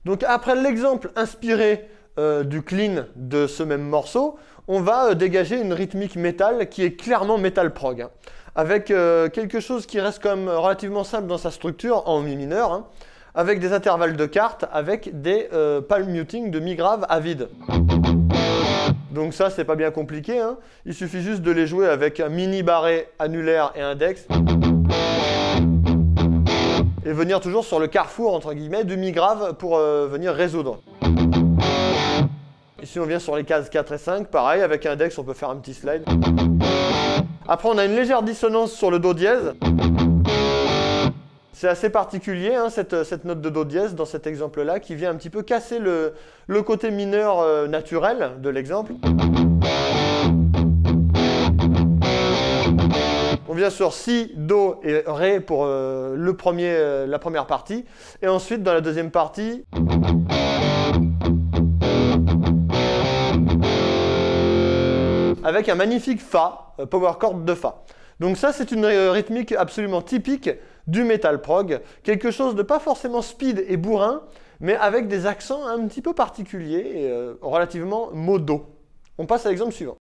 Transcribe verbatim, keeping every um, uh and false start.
Donc après l'exemple inspiré euh, du clean de ce même morceau, on va euh, dégager une rythmique métal qui est clairement metal prog, hein, avec euh, quelque chose qui reste quand même relativement simple dans sa structure en mi mineur, hein, avec des intervalles de quartes, avec des euh, palm muting de mi grave à vide. Donc ça, c'est pas bien compliqué, hein. Il suffit juste de les jouer avec un mini barré annulaire et index. Et venir toujours sur le carrefour, entre guillemets, du mi grave pour euh, venir résoudre. Ici, on vient sur les cases quatre et cinq, pareil, avec index, on peut faire un petit slide. Après, on a une légère dissonance sur le do dièse. C'est assez particulier, hein, cette, cette note de do dièse dans cet exemple-là, qui vient un petit peu casser le, le côté mineur euh, naturel de l'exemple. On vient sur si, do et ré pour euh, le premier, euh, la première partie. Et ensuite, dans la deuxième partie, avec un magnifique fa, euh, power chord de fa. Donc ça, c'est une euh, rythmique absolument typique du metal prog, quelque chose de pas forcément speed et bourrin, mais avec des accents un petit peu particuliers et euh, relativement modaux. On passe à l'exemple suivant.